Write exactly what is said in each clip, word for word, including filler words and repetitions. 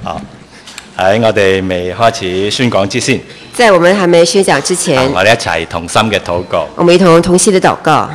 好，喺我哋未開始宣講之前， 在我們還沒宣講之前， 啊、我哋一齊同心嘅禱告。 我們一同同心的禱告。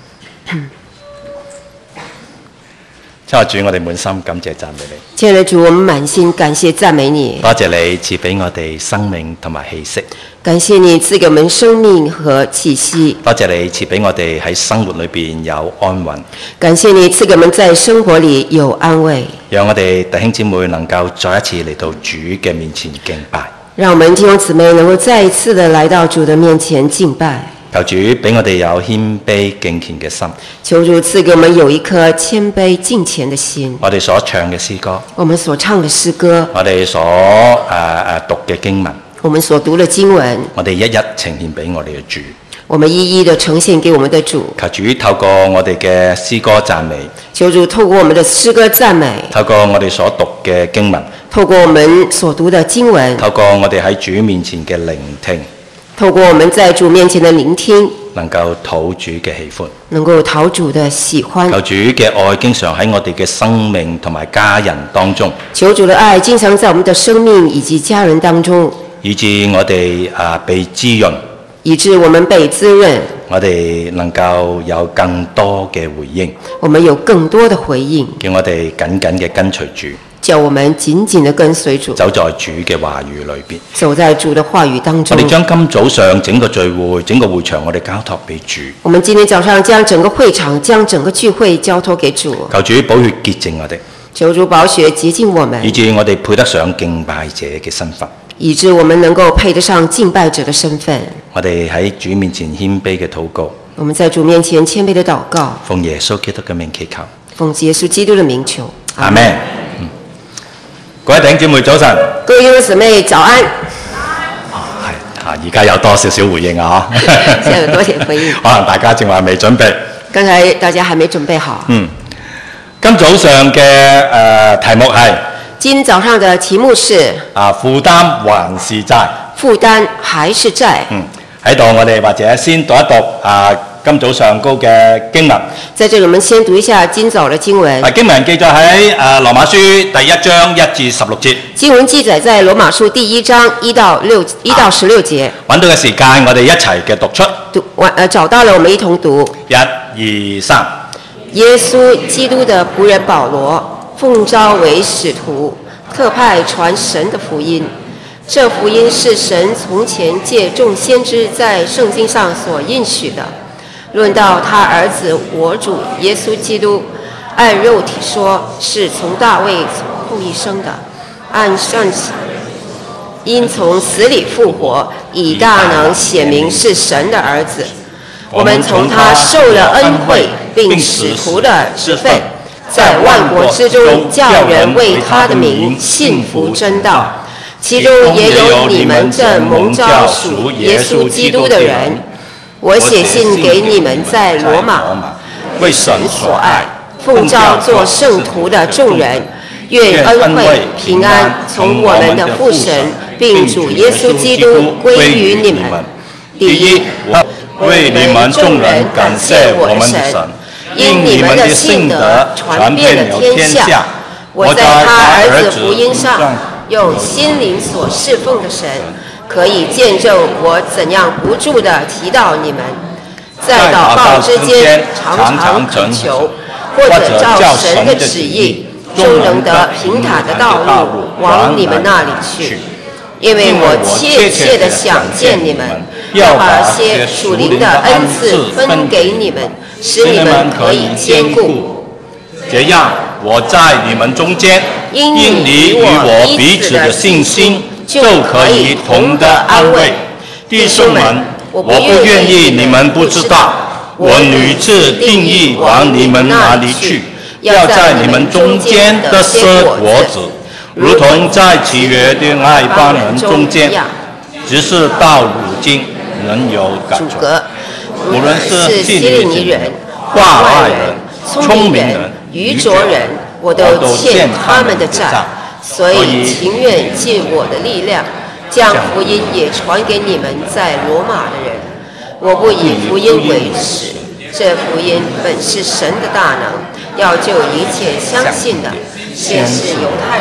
親愛的主，我哋滿心感謝讚美你。 親愛的主，我們滿心感謝讚美你。 多謝你賜俾我哋生命同埋氣息。 感謝你賜給我們生命和氣息。 多謝你賜俾我哋喺生活裏邊有安穩。 感謝你賜給我們在生活裏有安慰。讓我哋弟兄姊妹能夠再一次嚟到主嘅面前敬拜。 讓我們弟兄姊妹能夠再一次的來到主的面前敬拜。 求主俾我哋有謙卑敬虔嘅心。 求主賜給我們有一顆謙卑敬虔的心。 我哋所唱嘅詩歌。 我們所唱的詩歌。 我哋所誒誒、呃、讀嘅經文。 我們所讀的經文。 我哋一一呈現俾我哋嘅主。 我們一一的呈現給我們的主。 求主透過我哋嘅詩歌讚美。 求主透過我們的詩歌讚美。 透過我哋所讀嘅經文。 透過我們所讀的經文。 透過我哋喺主面前嘅聆聽。 透過我們在主面前的聆聽， 能夠討主嘅喜歡， 能夠討主的喜歡。 求主嘅愛經常喺我哋嘅生命同埋家人當中。 求主的愛經常在我們的生命以及家人當中， 以致我哋啊被滋潤， 以致我們被滋潤。 我哋能夠有更多嘅回應， 我們有更多的回應， 叫我哋緊緊嘅跟隨主。 叫我們緊緊地跟隨主， 走在主嘅話語裏邊， 走在主的話語當中。 我哋將今早上整個聚會、整個會場，我哋交託俾主。 我們今天早上將整個會場、將整個聚會交託給主。 求主寶血潔淨我哋， 求主寶血潔淨我們， 以致我哋配得上敬拜者嘅身份， 以致我們能夠配得上敬拜者的身份。 我哋喺主面前謙卑嘅禱告， 我們在主面前謙卑的禱告， 奉耶穌基督嘅名祈求， 奉耶穌基督的名求， 阿們。各位弟兄姊妹早晨， 各位弟兄姊妹早安。 啊，係啊，而家有多少少回應啊？嗬， 現在有多點回應。 可能大家正話未準備。 剛才大家還沒準備好。 嗯，今早上嘅誒、呃、題目係。 今早上的題目是。 啊，負擔還是債？ 負擔還是債？ 嗯，喺度我哋或者先讀一讀啊。今早上高嘅經文， 在這裡我們先讀一下今早的經文。 啊，經文記載喺誒羅馬書第一章一至十六節。 經文記載在羅馬書第一章一到六一到十六節。 揾到嘅時間，我哋一齊嘅讀出。 讀完誒，找到了，我們一同讀。 一、二、三。 耶穌基督的僕人保羅，奉召為使徒，特派傳神的福音。這福音是神從前借眾先知在聖經上所應許的。論到他兒子我主耶穌基督，按肉體說是從大衛後裔生的，按聖因從死裡復活，以大能顯明是神的兒子。我們從他受了恩惠，並使徒的職分，在萬國之中叫人為他的名信服真道，其中也有你們這蒙召屬耶穌基督的人。我寫信給你們在羅馬，為神所愛，奉召做聖徒的眾人，願恩惠平安從我們的父神並主耶穌基督歸於你們。第一，我為你們眾人感謝我們的神，因你們的信德傳遍了天下。我在他兒子福音上用心靈所侍奉的神，可以見證我怎樣不住地提到你們，在禱告之間常常懇求，或者照神的旨意，終能得平坦的道路往你們那裡去。因為我切切地想見你們，要把些屬靈的恩賜分給你們，使你們可以堅固。 這樣，我在你們中間，因你與我彼此的信心，就可以同得安慰。弟兄們，我不願意你們不知道，我屢次定意往你們那裡去，要在你們中間得結果子，如同在其餘的外邦人中間。只是到如今仍有隔，無論是希利尼人、化外人、聰明人、愚拙人，我都欠他們的債，所以情願盡我的力量，將福音也傳給你們在羅馬的人。我不以福音為恥，這福音本是神的大能，要救一切相信的，先是猶太人，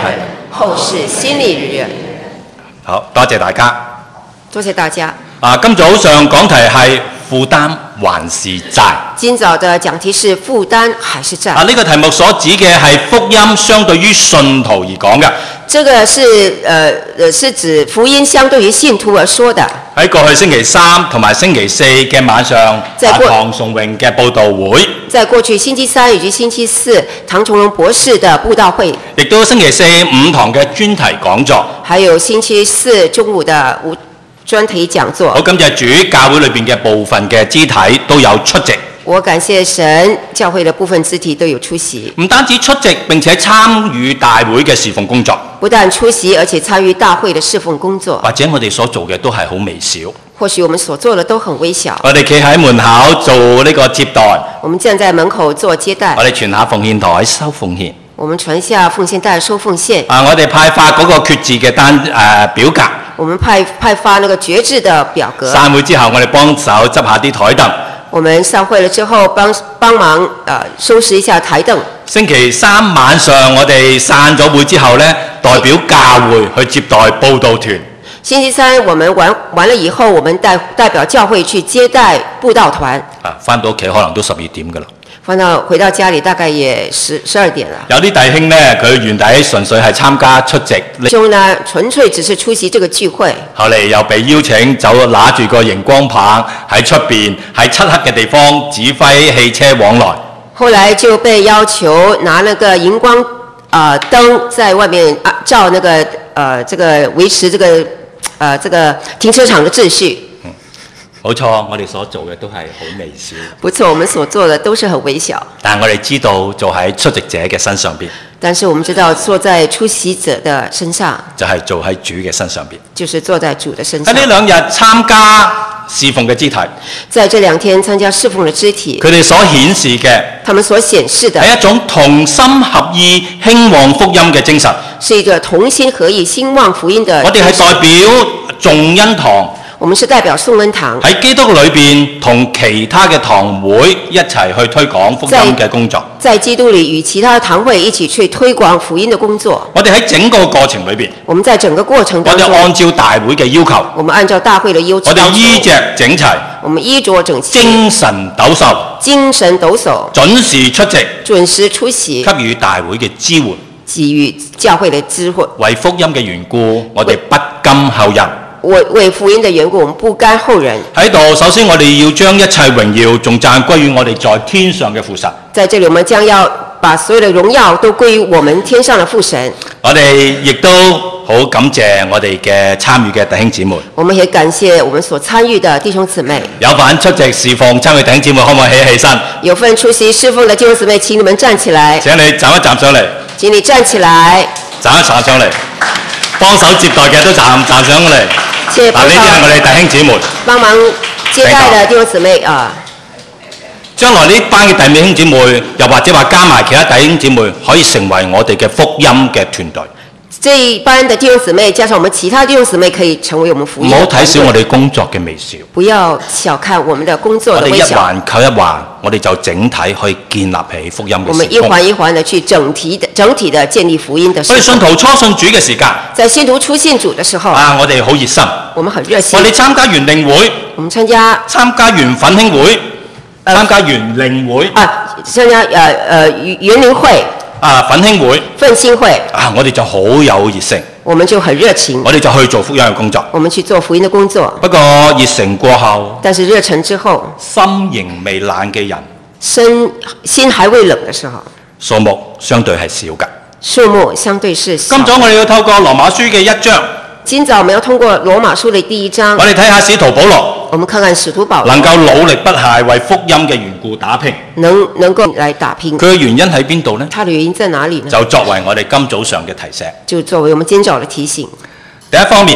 後世心裏人。 好，多謝大家。 多謝大家。 啊，今早上講題係負擔還是債。 今早的講題是負擔還是債。 啊，呢個題目所指嘅係福音相對於信徒而講嘅。 這個是呃呃是指福音相對於信徒而說的。喺過去星期三同埋星期四嘅晚上，唐崇榮嘅佈道會。 在過去星期三以及星期四，唐崇榮博士的佈道會。亦都星期四五堂嘅專題講座。 還有星期四中午的午專題講座。 好，感謝主，教會裏邊嘅部分嘅肢體都有出席。 我感謝神，教會的部分肢體都有出席。 唔單止出席，並且參與大會嘅侍奉工作。 不但出席，而且參與大會的侍奉工作。 或者我哋所做嘅都係好微小。 或許我們所做的都很微小。 我哋企喺門口做呢個接待。 我們站在門口做接待。 我哋傳下奉獻台收奉獻。 我們傳下奉獻袋收奉獻。 啊，我哋派發嗰個決志嘅單誒、呃、表格。 我們派派發那個決志的表格。 散會之後，我哋幫手執下啲台凳。 我們散會了之後幫，幫幫忙呃收拾一下台凳。 星期三晚上我哋散咗會之後呢，代表教會去接待佈道團。 星期三我們完完了以後，我們代代表教會去接待佈道團。 啊，返到屋企可能都十二點㗎啦。 返到回到家裡大概也十十二點了。 有啲弟兄呢，佢原底純粹係參加出席。 兄呢，純粹只是出席這個聚會。後嚟又被邀請走，拿住個熒光棒喺出邊喺漆黑嘅地方指揮汽車往來。 後來就被要求拿那個熒光呃燈在外面啊照那個呃這個維持這個呃這個停車場的秩序。 嗯，冇錯，我哋所做嘅都係好微小。 不錯，我們所做的都是很微小。 但係我哋知道做喺出席者嘅身上邊。 但是我們知道坐在出席者的身上。 就係做喺主嘅身上邊。 就是坐在主的身上。 喺呢兩日參加侍奉嘅肢體。 在這兩天參加侍奉嘅肢體。 佢哋所顯示嘅。 他們所顯示的。 係一種同心合意興旺福音嘅精神。 是一個同心合意興旺福音的。 我哋係代表眾恩堂。 我們是代表頌恩堂喺基督裏邊同其他嘅堂會一齊去推廣福音嘅工作。 在基督裏與其他的堂會一起去推廣福音的工作。 我哋喺整個過程裏邊， 我們在整個過程當中， 我哋按照大會嘅要求， 我們按照大會的要求， 我哋衣着整齊， 我們衣着整齊， 精神抖擻， 精神抖擻， 準時出席， 準時出席， 給予大會嘅支援， 給予教會的支援。 為福音嘅緣故，我哋不甘後人。 為為福音的緣故，我們不甘後人。 喺度，首先我哋要將一切榮耀頌讚歸於我哋在天上嘅父神。 在這裡，我們將要把所有的榮耀都歸於我們天上的父神。 我哋亦都好感謝我哋嘅參與嘅弟兄姊妹。 我們也感謝我們所參與的弟兄姊妹。 有份出席侍奉參與弟兄姊妹，可唔可以起起身？ 有份出席侍奉的弟兄姊妹，請你們站起來。 請你站一站上嚟。 請你站起來。 站一站上嚟。幫手接待嘅都站站上嚟。嗱，呢啲係我哋弟兄姊妹。幫忙接待嘅弟兄姊妹啊。 將來呢班嘅弟兄姊妹，又或者話加埋其他弟兄姊妹，可以成為我哋嘅福音嘅團隊。 這一班的弟兄姊妹，加上我們其他弟兄姊妹，可以成為我們福音。 唔好睇小我哋工作嘅微小。 不要小看我們的工作的微小。 我哋一環扣一環，我哋就整體去建立起福音嘅事工。 我們一環一環的去整體的、整體的建立福音的事工。 我哋信徒初信主嘅時間， 在信徒初信主的時候， 啊，我哋好熱心。 我們很熱心。 我哋參加完靈會， 我們參加參加完奮興會，呃、參加完靈會。 啊，參加呃呃園靈會。 啊，奮興會， 奮興會啊，我哋就好有熱誠， 我們就很熱情， 我哋就去做福音嘅工作， 我們去做福音的工作。 不過熱誠過後， 但是熱誠之後， 心仍未冷嘅人， 心心還未冷的時候， 數目相對係少㗎， 數目相對是少。 今早我哋要透過羅馬書嘅一章， 今早我們要通過羅馬書的第一章， 我哋睇下使徒保羅。 我們看看使徒保羅能夠努力不懈為福音嘅緣故打拼， 能能夠來打拼。 佢嘅原因喺邊度呢？ 他的原因在哪裡呢？ 就作為我哋今早上嘅提醒， 就作為我們今早的提醒。 第一方面，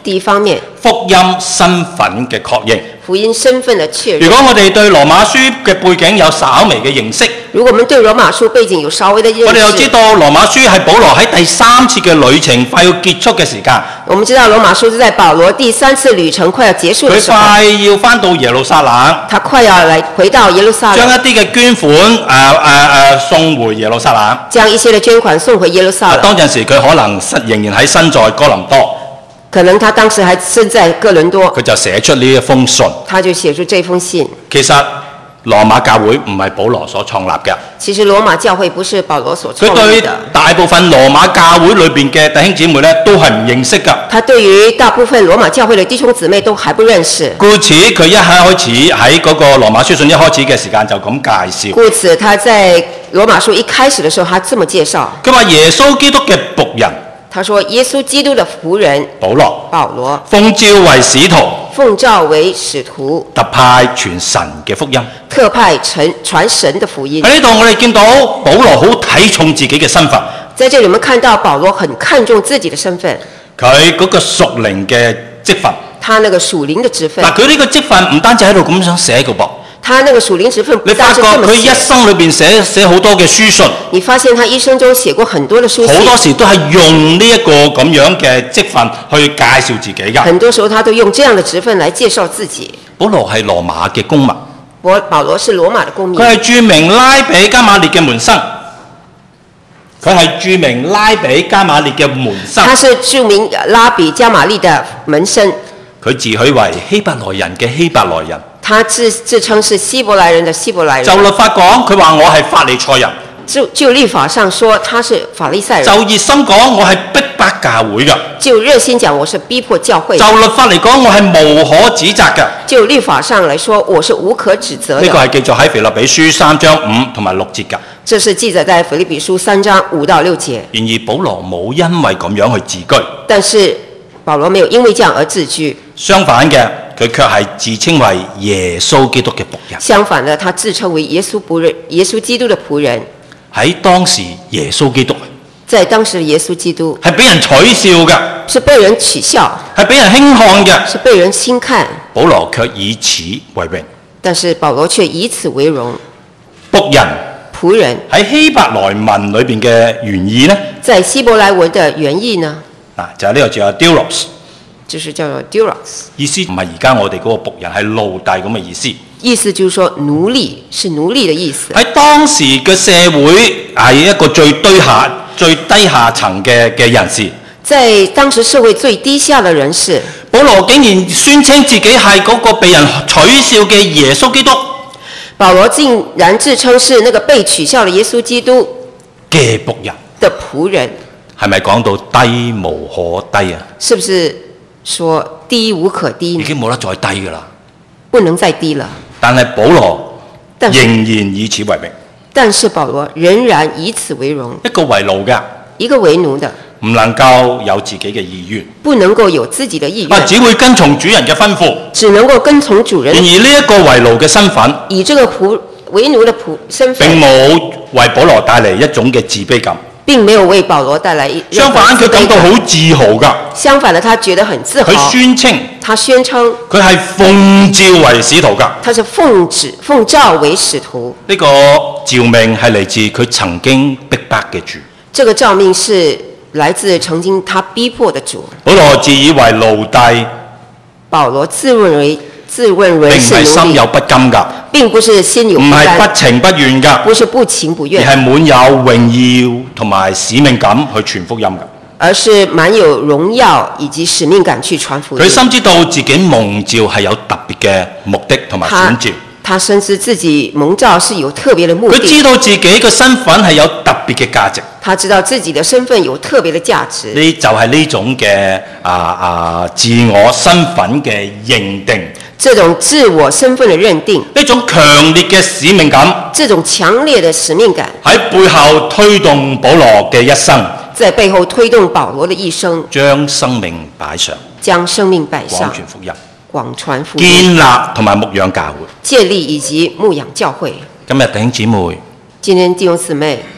第一方面， 福音身份嘅確認。 福音身份的確認。 如果我哋對羅馬書嘅背景有稍微嘅認識， 如果我們對羅馬書背景有稍微的認識， 我哋又知道羅馬書係保羅喺第三次嘅旅程快要結束嘅時間。 我們知道羅馬書是在保羅第三次旅程快要結束嘅時候， 佢快要翻到耶路撒冷， 他快要來回到耶路撒冷， 將一啲嘅捐款誒誒誒送回耶路撒冷， 將一些嘅捐款送回耶路撒冷。 當陣時佢可能仍然喺身在哥林多。 可能他當時還身在哥倫多， 佢就寫出呢一封信。 他就寫出這封信。 其實羅馬教會唔係保羅所創立嘅。 其實羅馬教會不是保羅所創立的。 佢對大部分羅馬教會裏邊嘅弟兄姊妹咧，都係唔認識㗎。 他對於大部分羅馬教會嘅弟兄姊妹都還不認識。 故此佢一開始喺嗰個羅馬書信一開始嘅時間就咁介紹。 故此他在羅馬書一開始嘅時候，他這麼介紹。 佢話耶穌基督嘅僕人。 他說耶穌基督的僕人保羅， 保羅奉召為使徒， 奉召為使徒， 特派傳神嘅福音， 特派傳傳神的福音。 喺呢度我哋見到保羅好睇重自己嘅身份。 在這裡我們看到保羅很看重自己的身份， 佢嗰個屬靈嘅職分， 他那個屬靈的職分。 嗱，佢呢個職分唔單止喺度咁樣寫嘅噃。 他那個屬靈職分， 你發覺佢一生裏邊寫寫好多嘅書信。 你發現他一生中寫過很多的書信。 好多時都係用呢一個咁樣嘅職分去介紹自己㗎。 很多時候他都用這樣的職分來介紹自己。 保羅係羅馬嘅公民。 保保羅是羅馬的公民。 佢係著名拉比加馬列嘅門生。佢係著名拉比加馬列嘅門生。 他是著名拉比加馬列的門生。 佢自詡為希伯來人嘅希伯來人。 他自自稱是希伯來人的希伯來人。 就律法講，佢話我係法利賽人。 就就律法上說他是法利賽人。 就熱心講，我係逼迫教會嘅。 就熱心講，我是逼迫教會。 就律法嚟講，我係無可指責嘅。 就律法上來說，我是無可指責的。 呢個係記載喺腓立比書三章五同埋六節㗎。 這是記載在腓立比書三章五到六節。 然而保羅冇因為咁樣去自居。 但是保羅沒有因為這樣而自居。相反嘅，佢卻係自稱為耶穌基督嘅僕人。 相反的，他自稱為耶穌僕人，耶穌基督的僕人。 喺當時，耶穌基督在當時的耶穌基督係俾人取笑嘅， 是被人取笑， 係俾人輕看嘅， 是被人輕看。 保羅卻以此為榮。 但是保羅卻以此為榮。 僕人， 僕人喺希伯來文裏邊嘅原意呢？ 在希伯來文的原意呢？ 嗱，就係呢個叫做 doulos。 就是叫做 doulos， 意思唔係而家我哋嗰個僕人係奴隸咁嘅意思。 意思就是說奴隸是奴隸的意思。 喺當時嘅社會係一個最低下、最低下層嘅嘅人士。 在當時社會最低下的人士， 保羅竟然宣稱自己係嗰個被人取笑嘅耶穌基督。 保羅竟然自稱是那個被取笑的耶穌基督嘅僕人的僕人， 係咪講到低無可低啊？ 是不是說低無可低？ 已經冇得再低噶啦， 不能再低了。 但係保羅仍然以此為榮。 但是保羅仍然以此為榮。 一個為奴嘅， 一個為奴的， 唔能夠有自己嘅意願， 不能夠有自己的意願， 只會跟從主人嘅吩咐， 只能夠跟從主人。 然而呢一個為奴嘅身份， 以這個僕為奴的僕身份， 並冇為保羅帶嚟一種嘅自卑感。 並沒有為保羅帶來， 相反佢感到好自豪㗎。 相反的，他覺得很自豪。 佢宣稱， 他宣稱佢係奉召為使徒㗎。 他是奉旨奉召為使徒。 呢個召命係嚟自佢曾經逼迫嘅主。 這個召命是來自曾經他逼迫的主。 保羅自以為奴隸， 保羅自認為自認為是奴隸， 並唔係心有不甘㗎。 並不是心有不甘， 唔係不情不願㗎， 不是不情不願， 而係滿有榮耀同埋使命感去傳福音㗎。 而是滿有榮耀以及使命感去傳福音。 佢深知道自己蒙召係有特別嘅目的同埋選召。 他深知自己蒙召是有特別的目的。 佢知道自己嘅身份係有特別嘅價值。 他知道自己的身份有特別的價值。 呢就係呢種嘅啊啊自我身份嘅認定。 這種自我身份的認定， 呢種強烈嘅使命感， 這種強烈的使命感喺背後推動保羅嘅一生， 在背後推動保羅的一生， 將生命擺上， 將生命擺上， 廣傳福音， 廣傳福音， 建立同埋牧養教會， 建立以及牧養教會。 今日弟兄姊妹， 今天弟兄姊妹，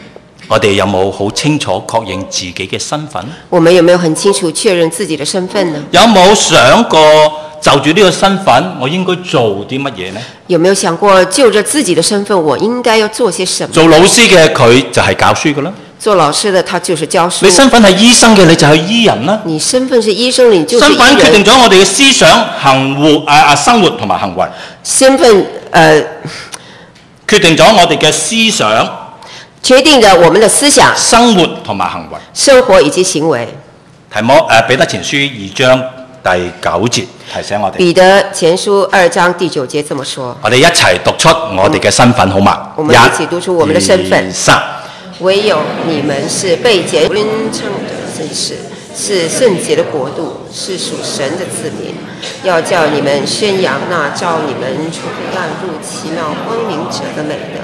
我哋有冇好清楚確認自己嘅身份？ 我們有沒有很清楚確認自己的身份呢？ 有冇想過就住呢個身份，我應該做啲乜嘢呢？ 有沒有想過就着自己的身份，我應該要做些什麼？ 做老師嘅佢就係教書㗎啦。 做老師的他就是教書。 你身份係醫生嘅，你就係醫人啦。 你身份是醫生，你就是醫人。 身份決定咗我哋嘅思想、行活啊啊生活同埋行為。 身份呃決定咗我哋嘅思想。 決定了我們的思想、 生活同埋行為。 生活以及行為。 提摩誒彼得前書二章第九節提醒我哋。 彼得前書二章第九節這麼說。 我哋一齊讀出我哋嘅身份好嗎？ 我們一起讀出我們的身份。 三。 唯有你們是被揀稱的聖士，是聖潔的國度，是屬神的子民，要叫你們宣揚那召你們出黑暗入奇妙光明者的美德。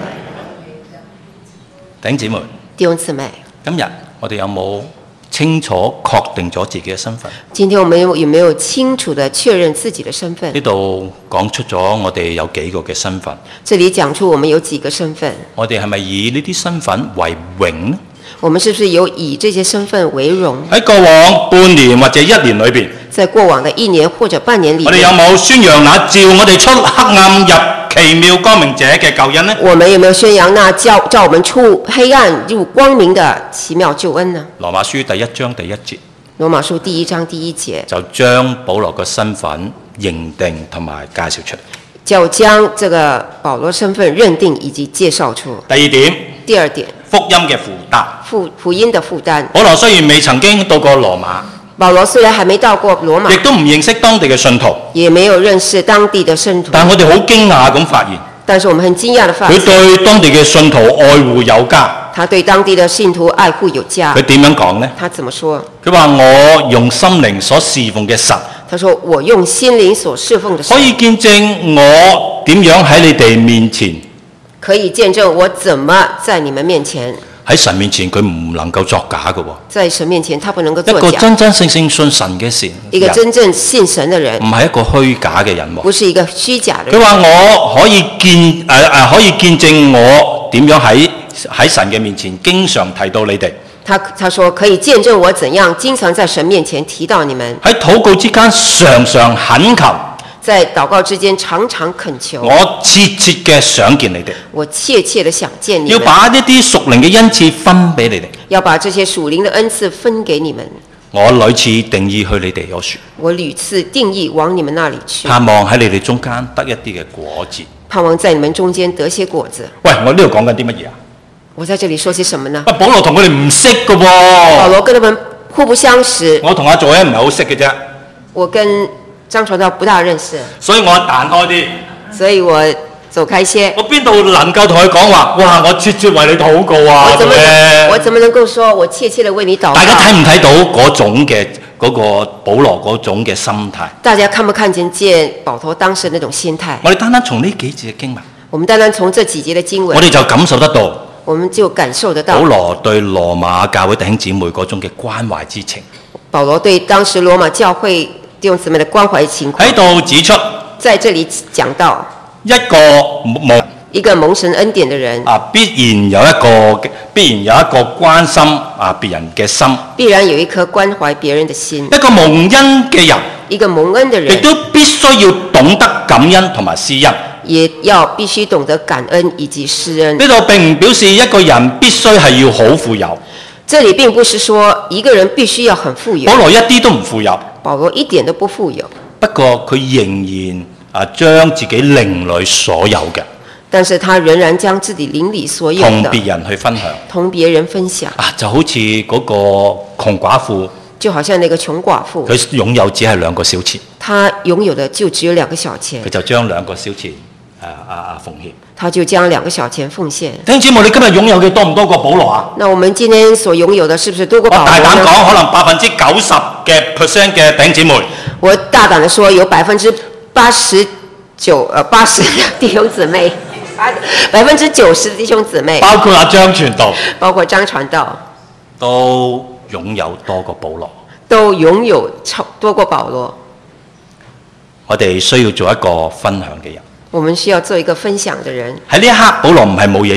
弟兄姊妹， 弟兄姊妹， 今日我哋有冇清楚確定咗自己嘅身份？ 今天我們有沒有清楚地確認自己的身份？ 呢度講出咗我哋有幾個嘅身份。 這裡講出我們有幾個身份。 我哋係咪以呢啲身份為榮呢？ 我們是不是有以這些身份為榮？ 喺過往半年或者一年裏邊， 在過往的一年或者半年裡， 我哋有冇宣揚那召我哋出黑暗入奇妙光明者嘅救恩呢？ 我們有沒有宣揚那叫叫我們出黑暗入光明的奇妙救恩呢？ 羅馬書第一章第一節。 羅馬書第一章第一節就將保羅嘅身份認定同埋介紹出嚟。 就將這個保羅身份認定以及介紹出。 第二點。 第二點。 福音嘅負擔。 福福音的負擔。 保羅雖然未曾經到過羅馬。 保羅雖然還沒到過羅馬， 亦都唔認識當地嘅信徒， 也沒有認識當地的信徒。 但我哋好驚訝咁發現， 但是我們很驚訝的發現， 佢對當地嘅信徒愛護有加。 他對當地的信徒愛護有加。 佢點樣講呢？ 他怎麼說？ 佢話我用心靈所侍奉嘅神。 他說我用心靈所侍奉的神。 可以見證我點樣喺你哋面前。 可以見證我怎麼在你們面前。 喺神面前佢唔能夠作假嘅喎。 在神面前他不能夠作假。 一個真真正正信神嘅神。 一個真正信神嘅人。 唔係一個虛假嘅人喎。 不是一個虛假嘅人。 佢話我可以見誒誒、呃、可以見證我點樣喺喺神嘅面前經常提到你哋。 他他說可以見證我怎樣經常在神面前提到你們。 喺禱告之間常常懇求。 在禱告之間常常懇求。 我切切嘅想見你哋。 我切切的想見你們。 要把一啲屬靈嘅恩賜分俾你哋。 要把這些屬靈的恩賜分給你們。 我屢次定意去你哋嗰處。 我屢次定意往你們那裡去。 盼望喺你哋中間得一啲嘅果子。 盼望在你們中間得些果子。 喂，我呢度講緊啲乜嘢啊？ 我在這裡說些什麼呢？ 喂，保羅同佢哋唔識㗎喎。 保羅跟他們互不相識。 我同阿佐恩唔係好識嘅啫。 我跟張傳道不大認識， 所以我彈開啲， 所以我走開些。 我邊度能夠同佢講話？哇！我切切為你禱告啊！ 我怎麼我怎麼能夠說我切切地為你禱告？ 大家睇唔睇到嗰種嘅嗰個保羅嗰種嘅心態？ 大家看不看見見保羅當時那種心態？ 我哋單單從呢幾節嘅經文， 我們單單從這幾節嘅經文， 我哋就感受得到， 我們就感受得到保羅對羅馬教會弟兄姊妹嗰種嘅關懷之情。 保羅對當時羅馬教會弟兄姊妹的關懷情況喺度指出， 在這裡講到一個蒙一個蒙神恩典的人啊，必然有一個必然有一個關心啊別人嘅心， 必然有一顆關懷別人的心。 一個蒙恩嘅人， 一個蒙恩的人， 亦都必須要懂得感恩同埋施恩， 也要必須懂得感恩以及施恩。 呢度並唔表示一個人必須係要好富有。 這裡並不是說一個人必須要很富有。 保羅一啲都唔富有。 保羅一點都不富有。 不過佢仍然啊將自己靈裡所有嘅， 但是他仍然將自己靈裡所有的同別人去分享， 同別人分享。 啊，就好似嗰個窮寡婦， 就好像那個窮寡婦， 佢擁有只係兩個小錢， 他擁有的就只有兩個小錢， 佢就將兩個小錢啊啊啊奉獻。 他就將兩個小錢奉獻。 弟兄姊妹，你今日擁有嘅多唔多過保羅啊？ 那我們今天所擁有的是不是多過保羅呢？ 我大膽講，可能百分之九十嘅 percent 嘅弟兄姊妹。 我大膽地說，有百分之八十九，呃，八十弟兄姊妹，百分之九十弟兄姊妹， 包括阿張傳道， 包括張傳道， 都擁有多過保羅， 都擁有超多過保羅。 我哋需要做一個分享嘅人。 我們需要做一個分享的人。 喺呢一刻，保羅唔係冇嘢做。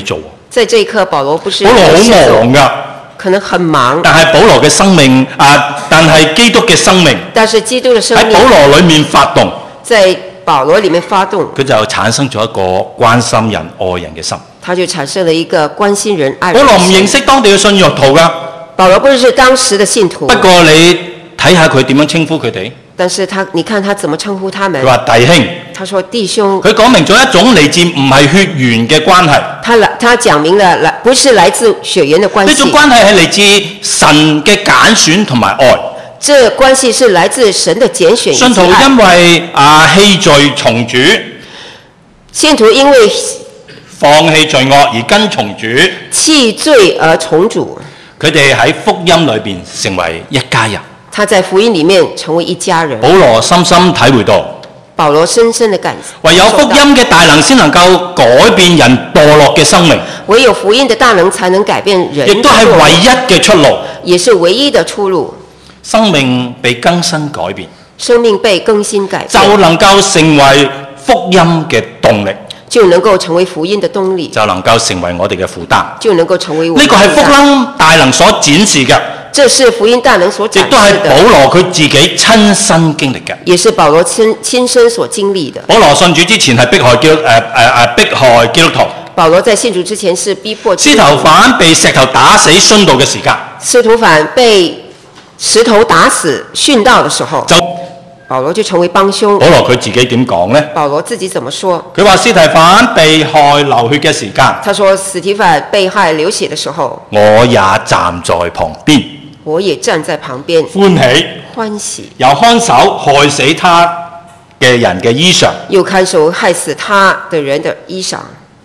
在這一刻，保羅不是保羅好忙㗎， 可能很忙， 但係保羅嘅生命啊，但係基督嘅生命但是基督嘅生命喺保羅裡面發動， 在保羅裡面發動， 佢就產生咗一個關心人、愛人嘅心。 他就產生了一個關心人、愛人保的心。 羅唔認識當地嘅信約徒㗎， 保羅不是當時的信徒， 不過你睇下佢點樣稱呼佢哋。 但是他，你看他怎麼稱呼他們？ 佢話弟兄， 他說弟兄， 佢講明咗一種嚟自唔係血緣嘅關係。 他來，他講明了來不是來自血緣的關係。 呢種關係係嚟自神嘅揀選同埋愛。 這關係是來自神的揀選。 信徒因為啊棄罪從主， 信徒因為放棄罪惡而跟從主， 棄罪而從主。 佢哋喺福音裏邊成為一家人。 他在福音裡面成為一家人。 保羅深深體會到， 保羅深深的感受， 唯有福音嘅大能先能夠改變人墮落嘅生命， 唯有福音的大能才能改變人， 亦都係唯一嘅出路， 也是唯一的出路。 生命被更新改變， 生命被更新改變， 就能夠成為福音嘅動力， 就能夠成為福音的動力， 就能夠成為我哋嘅負擔。 就能夠成為我。 呢個係福音大能所展示嘅， 這是福音大能所展示的， 亦都係保羅佢自己親身經歷嘅， 也是保羅親親身所經歷的。 保羅信主之前係迫害基督誒誒誒迫害基督徒。 保羅在信主之前是逼迫基司督徒。 徒反被石頭打死殉道嘅時間， 司徒反被石頭打死殉道的時候， 就保羅就成為幫兇。 保羅佢自己點講呢？ 保羅自己怎麼說？ 佢話司提反被害流血嘅時間， 他說司提反被害流血的時候， 我也站在旁邊， 我也站在旁邊歡喜， 歡喜， 又看守害死他嘅人嘅衣裳， 又看守害死他的人的衣裳。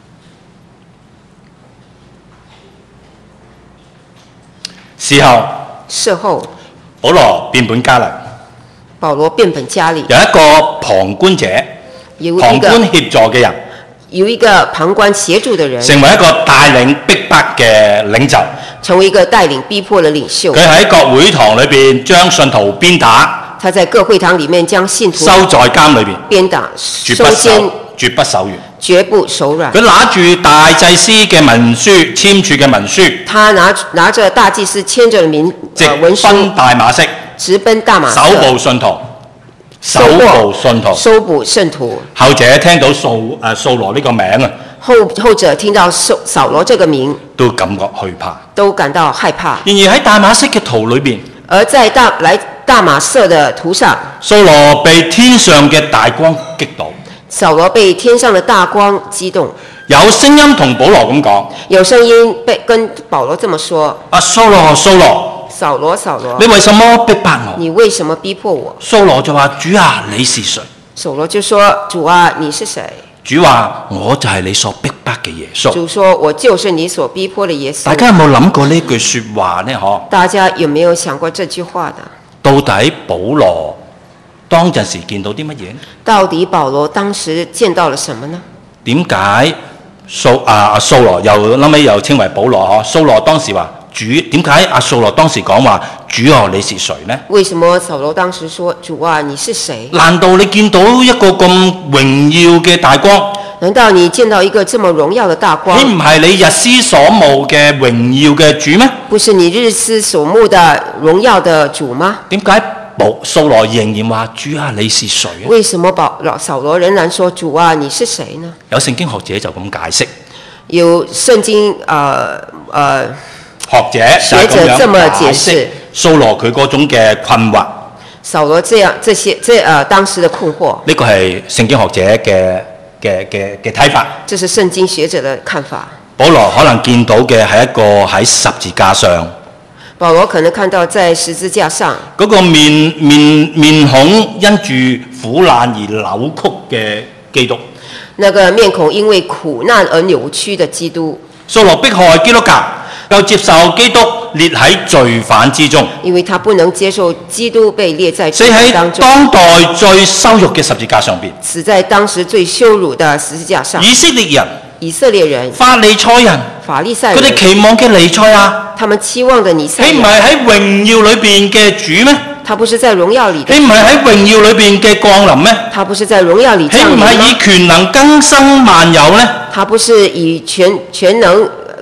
事後， 事後， 保羅變本加厲， 保羅變本加厲， 有一個旁觀者、 有一個旁觀協助嘅人， 有一個旁觀協助的人， 成為一個帶領逼迫嘅領袖， 成為一個帶領逼迫的領袖。 佢喺各會堂裏邊將信徒鞭打， 他在各會堂裡面將信徒收在監裏邊， 鞭打、 絕不收監， 手絕不手軟。 絕不手軟。 佢拿住大祭司嘅文書簽署嘅文書， 他拿拿着大祭司簽着的名直呃文書， 奔大馬色， 直奔大馬色， 搜捕信徒，搜捕信徒。 收捕聖徒。 後者聽到掃誒掃羅呢個名啊， 後後者聽到掃掃羅這個名， 都感覺懼怕。 都感到害怕。 然而喺大馬色嘅圖裏邊， 而在大來大馬色的圖上， 掃羅被天上嘅大光擊倒， 掃羅被天上的大光激動， 有聲音同保羅咁講： 有聲音被跟保羅這麼說： 啊掃羅掃羅， 掃羅掃羅， 你為什麼逼迫我？ 你為什麼逼迫我？ 掃羅就話：主啊，你是誰？ 掃羅就說：主啊，你是誰？ 主話：我就係你所逼迫嘅耶穌。 主說：我就是你所逼迫的耶穌。 大家有冇諗過呢句説話呢？嗬？ 大家有沒有想過這句話的？ 到底保羅當陣時見到啲乜嘢？ 到底保羅當時見到了什麼呢？ 點解掃啊阿掃羅又後尾又稱為保羅？嗬？掃羅當時話主，點解阿掃羅當時講話主啊，你是誰呢？ 為什麼掃羅當時說主啊，你是誰？ 難道你見到一個咁榮耀嘅大光？ 難道你見到一個這麼榮耀的大光？ 豈唔係你日思所慕嘅榮耀嘅主咩？ 不是你日思所慕的榮耀的主嗎？ 點解保掃羅仍然話主啊，你是誰？ 為什麼保掃羅仍然說主啊，你是誰呢？ 有聖經學者就咁解釋， 有聖經呃呃學者學者這麼解釋掃羅佢嗰種嘅困惑。 掃羅這樣這些這呃當時的困惑， 呢個係聖經學者嘅嘅嘅嘅睇法。 這是聖經學者的看法。 保羅可能見到嘅係一個喺十字架上， 保羅可能看到在十字架上嗰個面面面孔因住苦難而扭曲嘅基督。 那個面孔因為苦難而扭曲的基督。 掃羅迫害基督教，又接受基督列喺罪犯之中， 因為他不能接受基督被列在死喺罪犯當中， 當代最羞辱嘅十字架上邊。 死在當時最羞辱的十字架上。 以色列人、 以色列人、 法利賽人、 法利賽佢哋人， 期望嘅彌賽亞， 他們期望的彌賽亞， 豈唔係喺榮耀裏邊嘅主咩？ 他不是在榮耀裡的， 豈唔係喺榮耀裏邊嘅降臨咩？ 他不是在榮耀裡降臨豈唔係以嗎？ 權能更生萬有呢？ 他不是以全全能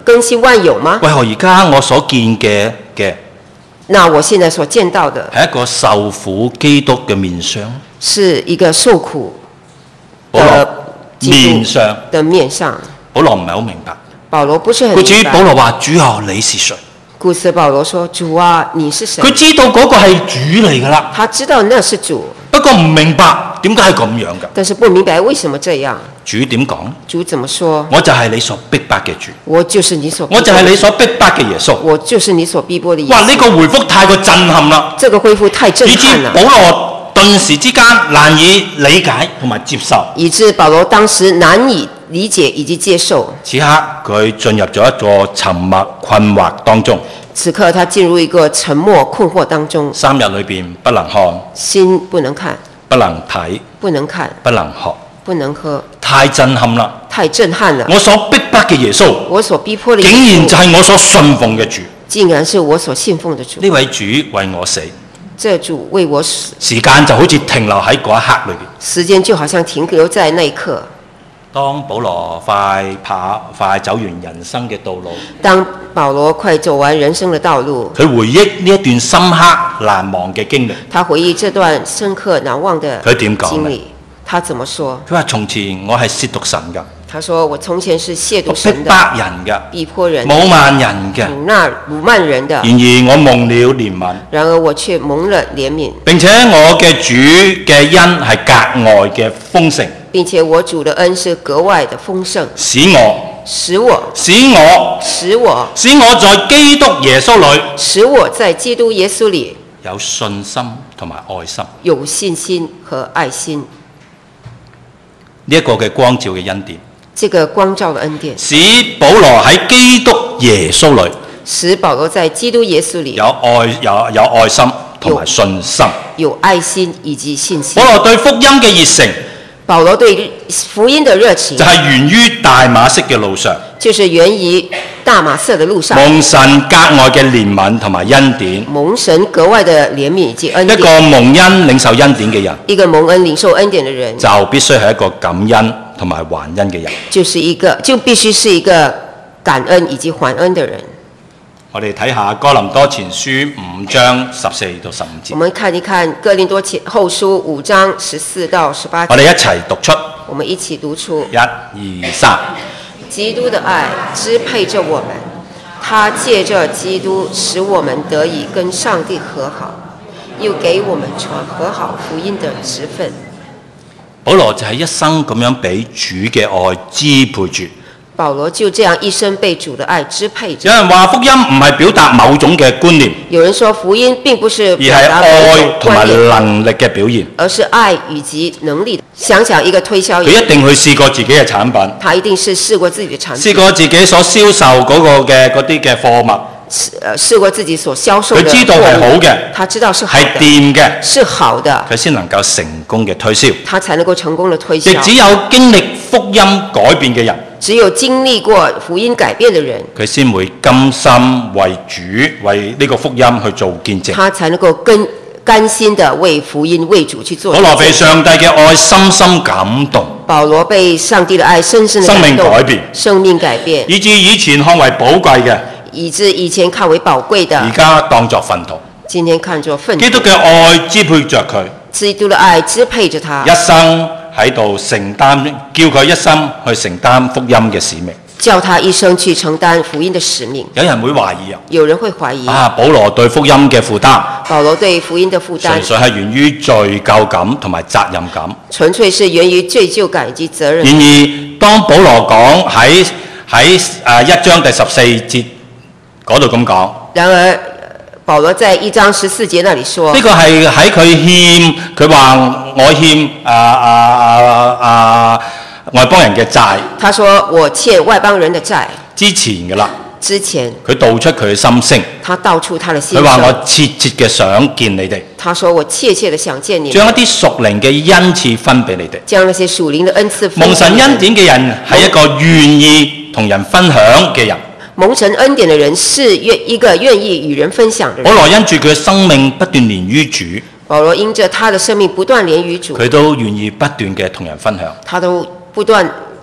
更新萬有嗎？ 為何而家我所見嘅嘅那我現在所見到的係一個受苦基督嘅面相？ 是一個受苦保羅的基督面上的面上。 保羅唔係好明白。 保羅不是很故此明白。 保羅話：主啊，你是誰？ 故此保羅說：主啊，你是誰？ 佢知道嗰個係主嚟㗎啦， 他知道那是主， 不過唔明白點解係咁樣㗎。 但是不明白為什麼這樣。 主點講？ 主怎麼說？ 我就係你所逼迫嘅主， 我就是你所逼我就係迫的你所逼迫嘅耶穌。 我就是你所逼迫的耶穌。 哇！呢、這個回覆太過震撼啦， 這個恢復太震以致撼了， 保羅頓時之間難以理解同埋接受。 以致保羅當時難以理解以及接受。 此刻佢進入咗一個沉默困惑當中。 此刻他進入一個沉默困惑當中， 三日裏邊不能看， 心不能看， 不能睇， 不能看， 不能學， 不能喝， 太震撼啦！ 太震撼了。 我所逼迫嘅耶穌， 我所逼迫的耶穌竟然就係我所信奉嘅主。 竟然是我所信奉的主。 呢位主為我死， 這主為我死， 時間就好似停留喺嗰一刻裏邊。 時間就好像停留在那一刻。 當保羅快跑、快走完人生嘅道路， 當保羅快走完人生的道路， 佢回憶呢一段深刻難忘嘅經歷。 他回憶這段深刻難忘的佢點講呢？ 經歷。他怎麼說？ 佢話：從前我係褻瀆神㗎， 他說：我從前是褻瀆逼神的， 迫人㗎， 逼迫人的， 侮慢人嘅。 辱罵辱罵人的。 然而我蒙了憐憫， 然而我卻蒙了憐憫， 並且我嘅主嘅恩係格外嘅豐盛， 並且我主的恩是格外的豐盛， 使我使我使我使我使我在基督耶穌裏使我在基督耶穌裡有信心同埋愛心。 有信心和愛心。 呢一個嘅光照嘅恩典， 這個光照的恩典， 使保羅喺基督耶穌裏使保羅在基督耶穌裡有愛有有愛心同埋信心。 有愛心以及信心。 保羅對福音嘅熱誠保羅對福音的熱情就係源於大馬色嘅路上， 就是源於大馬色的路上， 蒙神格外嘅憐憫同埋恩典。 蒙神格外的憐憫以及恩一典。 個蒙恩領受恩典嘅人， 一個蒙恩領受恩典的人， 就必須係一個感恩同埋還恩嘅人。 就是一個就必須是一個感恩以及還恩的人。 我哋睇下哥林多前書五章十四到十五節。 我們看一看哥林多前後書五章十四到十八節。 我哋一齊讀出， 我們一起讀出。 一、二、三。 基督的愛支配着我們，他借着基督使我們得以跟上帝和好，又給我們傳和好福音的職分。 保羅就係一生咁樣俾主嘅愛支配住。 保羅就這樣一生被主的愛支配着。 有人話福音唔係表達某種嘅觀念， 有人說福音並不是而係表達某愛種同埋觀念， 能力嘅表現。 而是愛以及能力。想想一個推銷佢員， 一定去試過自己嘅產品， 他一定是試過自己的產品， 試過自己所銷售嗰個嘅嗰啲嘅貨物， 試呃試過自己所銷售的佢知道係好嘅， 他知道是好係的， 掂嘅， 是好的， 佢先能夠成功嘅推銷。 他才能夠成功的推亦銷。 只有經歷福音改變嘅人， 只有經歷過福音改變的人， 佢先會甘心為主為呢個福音去做見證。 他才能夠跟甘心的為福音為主去做見證。 保羅被上帝嘅愛深深感動， 保羅被上帝的愛深深的感動， 生命改變， 生命改變， 以至以前看為寶貴嘅， 以致以前看為寶貴的， 而家當作糞土。 今天看作糞土。 基督嘅愛支配着佢， 基督的愛支配着他， 一生喺度承擔，叫佢一生去承擔福音嘅使命。 叫他一生去承擔福音的使命。 有人會懷疑啊， 有人會懷疑啊，保羅對福音嘅負擔， 保羅對福音的負擔純粹係源於罪疚感同埋責任感。 純粹是源於罪疚感以及責任。 然而，當保羅講喺喺誒一章第十四節嗰度咁講， 然而，保羅在一章十四節那裡說， 呢個係喺佢欠佢話我欠啊啊啊啊外邦人嘅債他說我欠外邦人的債之前嘅啦， 之前， 佢道出佢嘅心聲。 他道出他的心佢話聲。 我切切嘅想見你哋， 他說我切切的想見你們， 將一啲屬靈嘅恩賜分俾你哋。 將那些屬靈的恩賜分給蒙神你們恩典嘅人係一個願意同人分享嘅人。 蒙神恩典的人是願一個願意與人分享的人。 保羅因住佢嘅生命不斷連於主， 保羅因着他的生命不斷連於主， 佢都願意不斷嘅同人分享。 他都不斷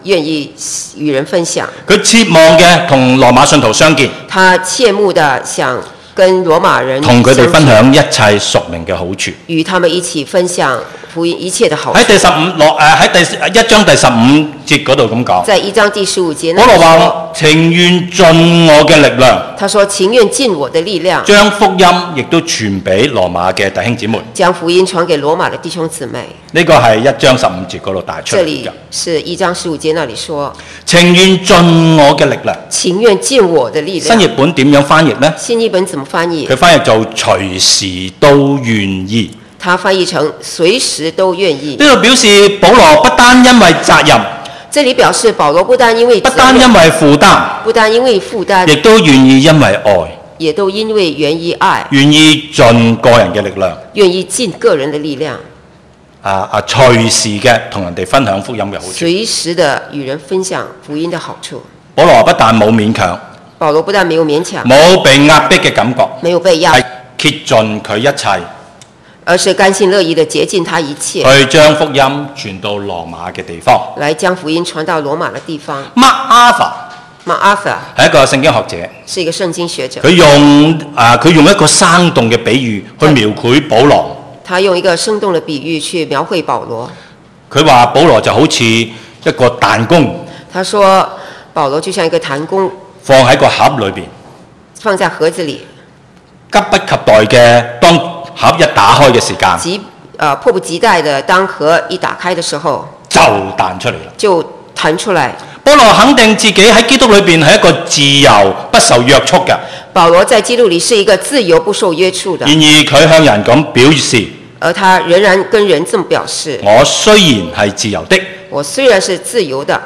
願意與人分享。 佢切望嘅同羅馬信徒相見， 他切慕的想跟羅馬人同佢哋分享一切屬靈嘅好處， 與他們一起分享福音一切的好處。 喺第十五落誒喺第一章第十五節嗰度咁講。 在一章第十五節， 保羅話：情願盡我嘅力量。 他說：情願盡我的力量， 將福音亦都傳俾羅馬嘅弟兄姊妹。 將福音傳給羅馬的弟兄姊妹。 呢個係一章十五節嗰度帶出嚟嘅。 這裡是一章十五節那裡說： 情願盡我嘅力量。 情願盡我的力量。 新譯本點樣翻譯呢？ 新譯本怎麼翻譯？ 佢翻譯就隨時都願意。 他翻譯成隨時都願意。 呢度表示保羅不單因為責任， 這裡表示保羅不單因為不單因為負擔， 不單因為負擔， 亦都願意因為愛， 也都因為願意愛， 願意盡個人嘅力量， 願意盡個人的力量， 啊啊隨時嘅同人哋分享福音嘅好處， 隨時的與人分享福音的好處。 保羅不但冇勉強， 保羅不但沒有勉強， 冇被壓迫嘅感覺， 沒有被壓， 係竭盡佢一切， 而是甘心樂意的竭盡他一切， 去將福音傳到羅馬嘅地方， 來將福音傳到羅馬的地方。 Mark Arthur Mark Arthur 係一個聖經學者， 是一個聖經學者， 佢用啊佢用一個生動嘅比喻去描繪保羅。 他用一個生動的比喻去描繪保羅。 佢話保羅就好似一個彈弓， 他說保羅就像一個彈弓， 放喺個盒裏邊， 放在盒子裡， 急不及待嘅當盒一打開嘅時間， 急呃迫不及待的當盒一打開的時候， 就彈出嚟啦。 就彈出來。 保羅肯定自己喺基督裏邊係一個自由不受約束嘅。 保羅在基督裡是一個自由不受約束的。 然而佢向人咁表示， 而他仍然跟人這麼表示： 我雖然係自由的， 我雖然是自由的，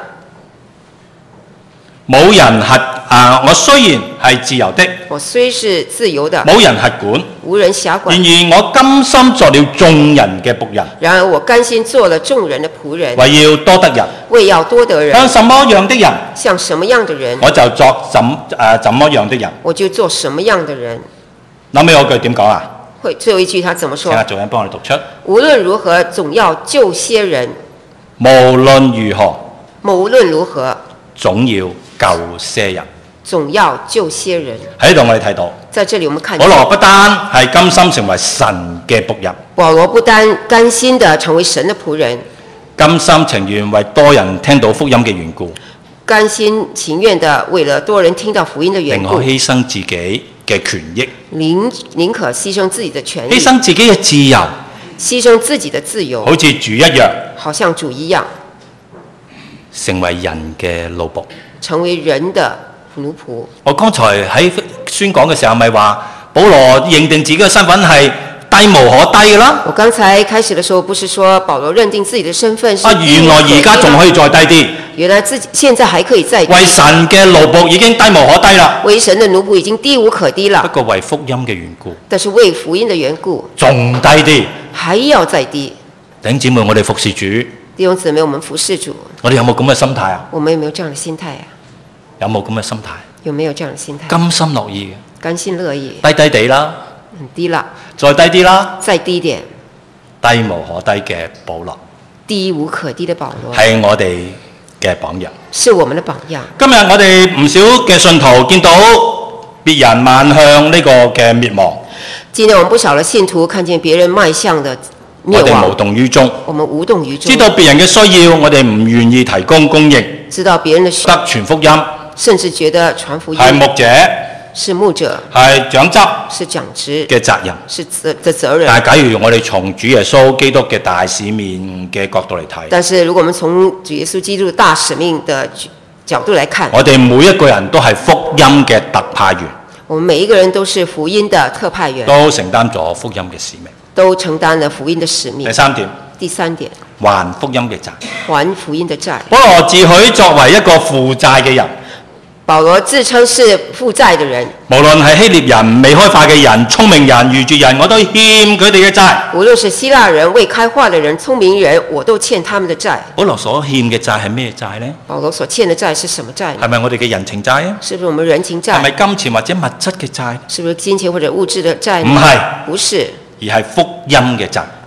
冇人轄啊！我雖然係自由的， 我雖是自由的， 冇人轄管， 無人轄管。 然而我甘心作了眾人嘅僕人。 然而我甘心做了眾人的僕人， 為要多得人， 為要多得人。 向什麼樣的人， 像什麼樣的人， 我就作怎誒、呃、怎麼樣的人。 我就做什麼樣的人。 諗起我句點講啊？ 會最後一句他怎麼說？ 請阿做人幫我哋讀出。 無論如何，總要救些人。 無論如何， 無論如何， 總要救些人。 總要救些人。 喺度我哋睇到， 在這裡我們看見保羅不單係甘心成為神嘅僕人， 保羅不單甘心地成為神的僕人， 甘心情願為多人聽到福音嘅緣故， 甘心情願地為了多人聽到福音的緣故， 寧可犧牲自己嘅權益， 寧寧可犧牲自己的權益， 犧牲自己嘅自由， 犧牲自己的自由， 好似主一樣， 好像主一樣， 成為人嘅奴僕， 成為人的奴僕。 我剛才喺宣講嘅時候，咪話保羅認定自己嘅身份係低無可低嘅啦。 我剛才開始的時候，不是說保羅認定自己的身份是啊，原來而家仲可以再低啲。 原來自己現在還可以再低。 為神嘅奴僕已經低無可低啦。 為神的奴僕已經低無可低了。 不過為福音嘅緣故， 但是為福音的緣故， 仲低啲。 還要再低。 弟兄姊妹，我哋服侍主， 弟兄姊妹，我們服侍主， 我哋有冇咁嘅心態啊？ 我們有沒有這樣的心態啊？ 有冇咁嘅心態？ 有沒有這樣的心態？ 甘心樂意嘅， 甘心樂意， 低低地啦， 很低啦， 再低啲啦， 再低點， 低無可低嘅保羅， 低無可低的保羅， 係我哋嘅榜樣， 是我們的榜樣。 今日我哋唔少嘅信徒見到別人邁向呢個嘅滅亡， 今天我們不少的信徒看見別人邁向的滅亡， 我哋無動於衷， 我們無動於衷。 知道別人嘅需要，我哋唔願意提供供應， 知道別人的需得傳福音， 甚至覺得傳福音係牧者， 是牧者， 係長執是長職嘅責任， 是責的責任。 但係假如我哋從主耶穌基督嘅大使命嘅角度嚟睇， 但是如果我們從主耶穌基督大使命的角度來看， 我哋每一個人都係福音嘅特派員， 我們每一個人都是福音的特派員， 都承擔咗福音嘅使命。 都承擔了福音的使命。 第三點， 第三點， 還福音嘅債。 還福音的債。 保羅自詡作為一個負債嘅人， 保羅自稱是負債的人， 無論係希臘人、未開化嘅人、聰明人、愚拙人，我都欠佢哋嘅債。 無論是希臘人、未開化的人、聰明人，我都欠他們的債。 保羅所欠嘅債係咩債呢？ 保羅所欠的債是什麼債呢？ 係咪我哋嘅人情債啊？ 是不是我們人情債？ 係咪金錢或者物質嘅債？ 是不是金錢或者物質的債呢？ 唔係， 不是， 而係福音嘅債。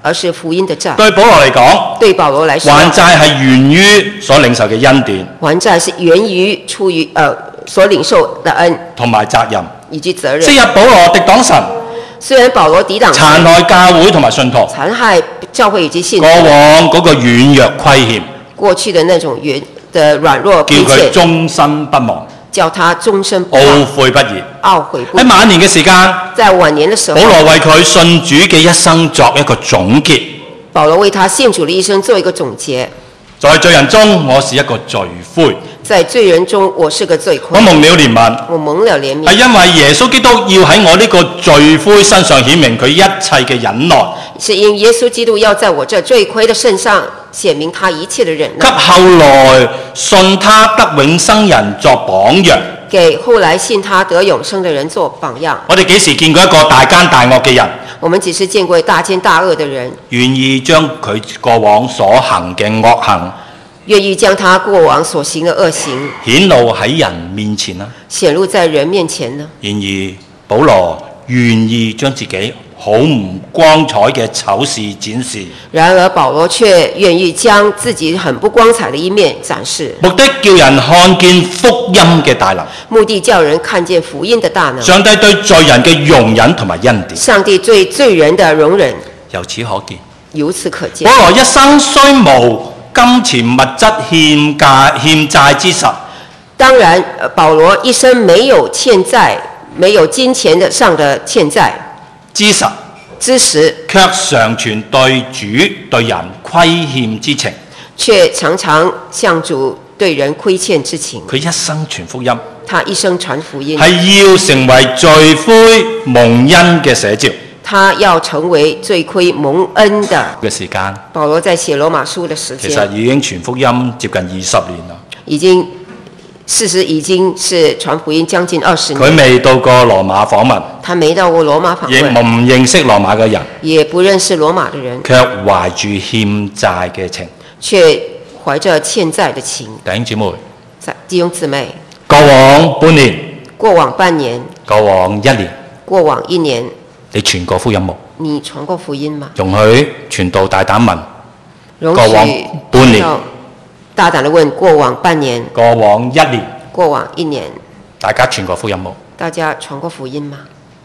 而是福音的債。 對保羅嚟講， 對保羅來說， 還債係源於所領受嘅恩典， 還債是源於出於呃所領受的恩同埋責任以及責任。 昔日保羅敵擋神， 雖然保羅抵擋殘害教會同埋信徒， 殘害教會以及信徒， 過往嗰個軟弱虧欠， 過去的那種軟的軟弱叫虧欠， 佢終身不忘， 叫他終身不懊忘， 悔不已。 懊悔不已。 喺晚年嘅時間， 在晚年的時候， 保羅為佢信主嘅一生作一個總結。 保羅為他信主的一生做一個總結。 在罪人中，我是一個罪魁； 在罪人中，我是個罪魁。 我蒙了憐憫， 我蒙了憐憫， 係因為耶穌基督要喺我呢個罪魁身上顯明佢一切嘅忍耐， 是因耶穌基督要在我這罪魁的身上顯明他一切的忍給耐， 後來信他得永生人作榜樣。 給後來信他得永生的人做榜樣。 我哋幾時見過一個大奸大惡嘅人， 我們只是見過大奸大惡的人， 願意將佢過往所行嘅惡行願意將他過往所行的惡行顯露喺人面前啦。 顯露在人面前呢？ 然而保羅願意將自己好唔光彩嘅醜事展示， 然而保羅卻願意將自己很不光彩的一面展示， 目的叫人看見福音嘅大能， 目的叫人看見福音的大能。 上帝對罪人嘅容忍同埋恩典。 上帝對罪人的容忍， 由此可見， 由此可見， 保羅一生雖無金錢物質欠債欠債之實， 當然，呃保羅一生沒有欠債，沒有金錢的上的欠債之實， 之時， 卻常存對主對人虧欠之情。 卻常常向主對人虧欠之情。 佢一生傳福音， 他一生傳福音， 係要成為罪魁蒙恩嘅寫照他要成為罪魁蒙恩的嘅時間。 保羅在寫羅馬書的時其間， 實已經傳福音接近二十年啦。 已經事實已經是傳福音將近二十年。 佢未到過羅馬訪問， 他沒到過羅馬訪亦唔問， 認識羅馬嘅人， 也不認識羅馬的人， 卻懷住欠債嘅情。 卻懷着欠債的情。 弟兄姊妹， 弟兄姊妹， 過往半年， 過往半年， 過往一年， 過往一年， 你傳過福音冇？ 你傳過福音嗎？ 容許傳道大膽問， 容過往許半年要大膽地問：過往半年， 過往一年， 過往一年， 大家傳過福音冇？ 大家傳過福音嗎？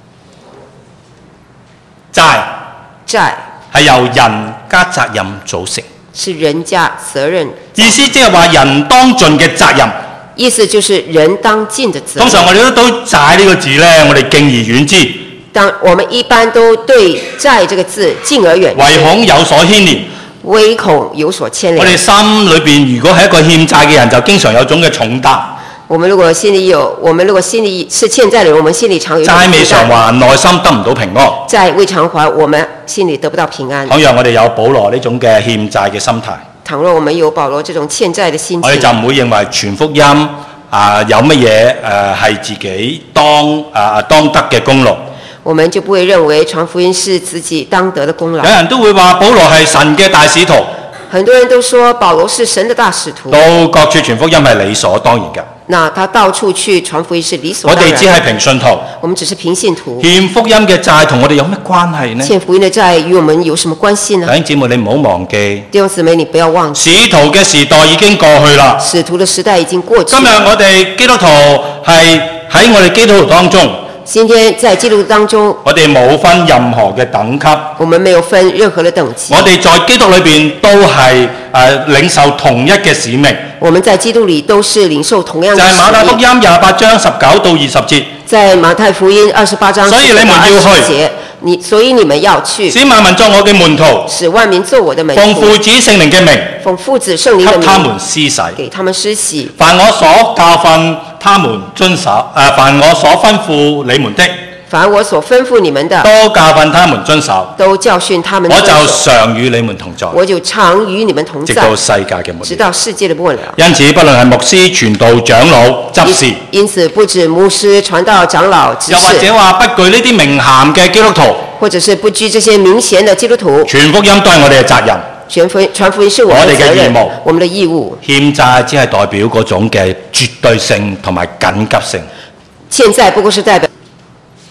債債係由人加責任組成， 是人加責任， 意思即係話人當盡嘅責任。 意思就是人當盡的責任。 通常我哋都對債呢個字呢，我哋敬而遠之， 當我們一般都對債這個字敬而遠之， 唯恐有所牽連。 唯恐有所牽連。 我哋心裏邊如果係一個欠債嘅人，就經常有種嘅重擔。 我們如果心裡有，我們如果心裡是欠債的人，我們心裡常有一種債未償還，內心得唔到平安。 債未償還，我們心裡得不到平安。 倘若我哋有保羅呢種嘅欠債嘅心態， 倘若我們有保羅這種欠債的心情， 我哋就唔會認為傳福音啊有乜嘢誒係自己當啊當得嘅功勞。 我們就不會認為傳福音是自己當得的功勞。 有人都會話保羅係神嘅大使徒， 很多人都說保羅是神的大使徒， 到各處傳福音係理所當然嘅。 那他到處去傳福音是理所我當然。 哋只係平信徒， 我們只是平信徒。 欠福音嘅債同我哋有咩關係呢？ 欠福音的債與我們有什麼關係呢？ 弟兄姊妹，你唔好忘記， 弟兄姊妹，你不要忘記， 使徒嘅時代已經過去啦。 使徒的時代已經過去。 今日我哋基督徒係喺我哋基督徒當中， 今天在基督當中， 我哋冇分任何嘅等級， 我們沒有分任何的等級。 我哋在基督裏邊都係誒、呃、領受同一嘅使命。 我們在基督裡都是領受同樣的就係、是、馬太福使命。 音廿八章十九到二十節， 在馬太福音二十八章所以你們要去節，你所以你們要去， 使萬民作我嘅門徒， 使萬民做我的門徒， 奉父子聖靈嘅名， 奉父子聖靈的名， 給他們施洗。 給他們施洗。 凡我所教訓他們遵守，誒、呃、凡我所吩咐你們的， 凡我所吩咐你們的， 都教訓他們遵守。 都教訓他們我就遵守。 常與你們同在， 我就常與你們同在， 直到世界嘅末日。 直到世界的末了。 因此，不論係牧師、傳道、長老、執事， 因此不止牧師、傳道、長老、執又或者事， 話不具呢啲名銜嘅基督徒， 或者是不拘這些名銜的基督徒， 傳福音都係我哋嘅責任。 傳福音傳福音是我們的責任， 我哋嘅義務我們的義務。 欠債只係代表嗰種嘅絕對性同埋緊急性。 欠債不過是代表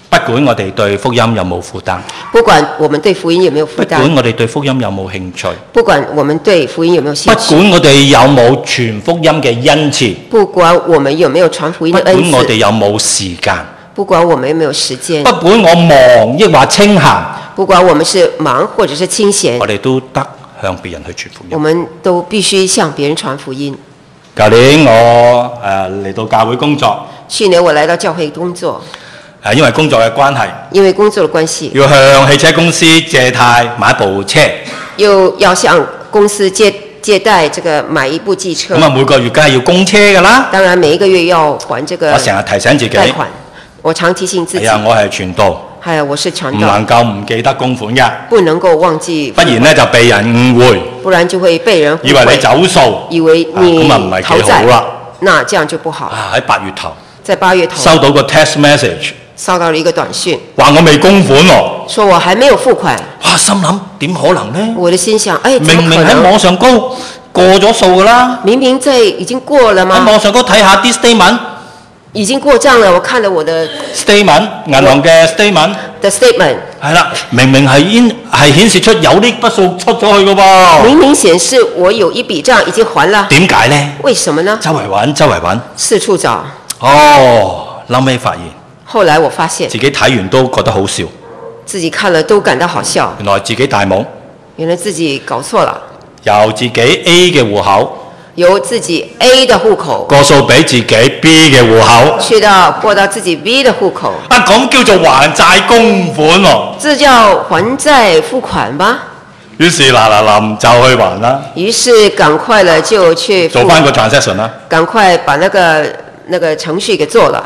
不管我哋對福音有冇負擔， 不管我們對福音有沒有負不管擔， 我哋對福音有冇興趣， 不管我們對福音有沒有不興趣， 管我哋有冇傳福音嘅恩賜， 不管我們有沒有傳福音不的恩管我哋賜， 有冇時間， 不管我們有沒有時間不，管我忙抑或清閒， 不管我們是忙或者是清閒我，哋都得向別人去傳福我音。 們都必須向別人傳福音。 舊年我誒嚟到教會工作， 去年我來到教會工作， 誒因為工作嘅關係， 因為工作的關係， 要向汽車公司借貸買一部車， 又要向公司借借貸這個買一部機車咁。啊每個月梗係要供車㗎啦。 當然每一個月要還這個我成日提醒自己， 貸款。我常提醒自己， 係啊，我係傳道， 還有我是傳唔道， 能夠唔記得供款嘅， 不能夠忘記， 不然咧就被人誤會， 不然就會被人誤會以為你走數， 以為啊咁啊唔你係討債幾好啦。 那這樣就不好。 啊喺八月頭在八月頭收到個 text message， 收到了一個短訊， 話我未供款喎， 說我還沒有付款。 哇心諗點可能呢？ 我的心想，哎，怎明麼可能？ 明喺網上高過咗數㗎啦， 明明在已經過了喺嗎？ 網上高睇下啲 statement。 已經過帳了。我看了我的 statement 銀行嘅 statement 的 statement， 係啦，明明係顯係顯示出有呢筆數出咗去嘅噃， 明明顯示我有一筆帳已經還了。 點解呢？ 為什麼呢？ 周圍揾，周圍揾， 四處找。 哦，後尾發現後來我發現自己睇完都覺得好笑， 自己看了都感到好笑， 原來自己大懵， 原來自己搞錯了， 由自己 A 嘅戶口由自己 A 的戶口過數俾自己 B 嘅戶口， 去到過到自己 B 的戶口， 啊咁叫做還債供款喎。 這叫還債付款吧？ 於是嗱嗱臨就去還啦， 於是趕快了就去付做翻個 transaction 啦。 趕快把那個那個程序給做了。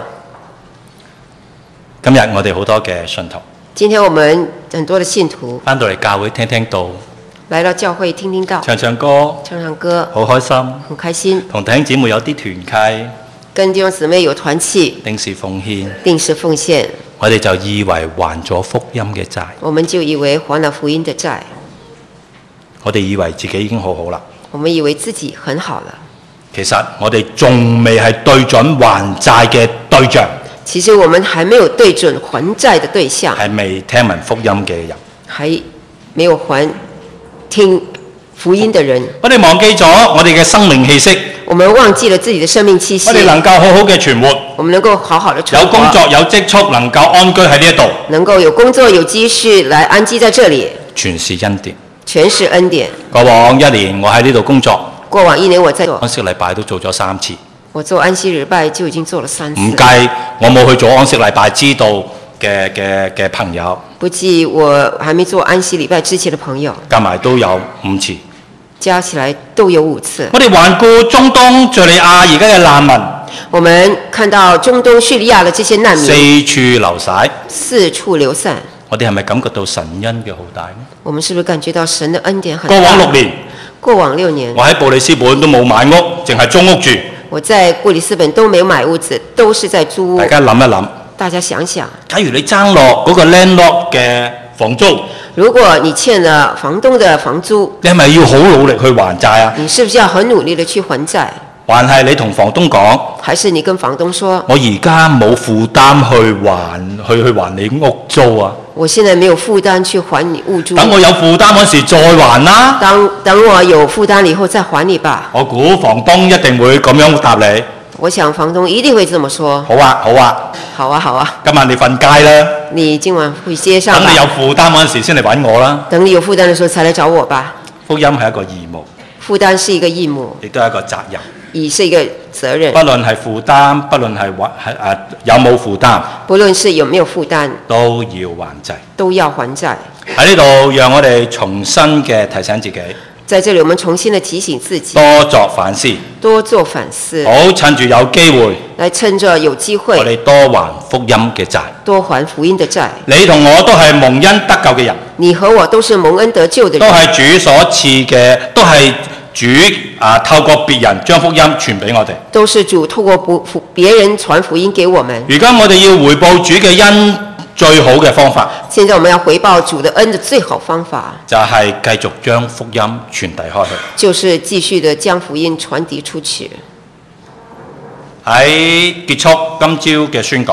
今日我哋好多嘅信徒今天我們很多的信徒翻到嚟教會聽聽道， 來到教會聽聽道， 唱唱歌， 唱唱歌， 好開心。 很開心， 同弟兄姊妹有啲團契， 跟弟兄姊妹有團契， 定時奉獻， 定時奉獻， 我哋就以為還咗福音嘅債， 我們就以為還了福音的債， 我哋以為自己已經好好啦。 我們以為自己很好了。 其實我哋仲未係對準還債嘅對象， 其實我們還沒有對準還債的對象， 係未聽聞福音嘅人。 還沒有還聽福音的人。 我哋忘記咗我哋嘅生命氣息， 我們忘記了自己的生命氣息。 我哋能夠好好嘅存活， 我們能夠好好的存活， 有工作有積蓄，能夠安居喺呢一度， 能夠有工作有積蓄來安居在這裡， 全是恩典。 全是恩典。 過往一年我喺呢度工作， 過往一年我在做安息禮拜都做咗三次， 我做安息禮拜就已經做了三次， 唔計我冇去做安息禮拜知道嘅嘅嘅朋友， 不計我還沒做安息禮拜之前的朋友， 加埋都有五次。 加起來都有五次。 我哋環顧中東敍利亞而家嘅難民， 我們看到中東敘利亞的這些難民四處流晒， 四處流散， 我哋係咪感覺到神恩嘅浩大呢？ 我們是不是感覺到神的恩典很過大？ 往六年， 過往六年， 我喺布里斯本都冇買屋，淨係租屋住。 我在布里斯本都沒有買屋子，都是在租屋大。家諗一諗， 大家想想， 假如你爭落嗰個 landlord 嘅房租， 如果你欠了房東的房租， 你係咪要好努力去還債啊？ 你是不是要很努力的去還債？ 還係你同房東講， 還是你跟房東說， 我而家冇負擔去還去去還你屋租啊？ 我現在沒有負擔去還你屋租， 等我有負擔嗰時再還啦。 當等我有負擔了以後再還你吧。 我估房東一定會咁樣答你。 我想房東一定會這麼說。 好啊，好啊， 好啊，好啊， 今晚你瞓街啦。 你今晚回街上吧。 等你有負擔嗰陣時先嚟揾我啦。 等你有負擔的時候才來找我吧。 福音係一個義務， 負擔是一個義務， 亦都係一個責任。 也是一個責任不。論係負擔，不論係還係誒有冇負擔， 不論是有沒有負擔， 都要還債。 都要還債。 喺呢度，讓我哋重新嘅提醒自己， 在這裡，我們重新的提醒自己， 多作反思， 多做反思， 好趁住有機會， 來趁着有機會， 我哋多還福音嘅債。 多還福音的債。 你同我都係蒙恩得救嘅人， 你和我都是蒙恩得救的都人， 係主所賜嘅，都係主啊透過別人將福音傳俾我哋。 都是主透過不別人傳福音給我們。 如今我哋要回報主嘅恩，最好嘅方法現在我們要回報主的恩的最好方法， 就係繼續將福音傳遞開去。 就是繼續的將福音傳遞出去。 喺結束今朝嘅宣講，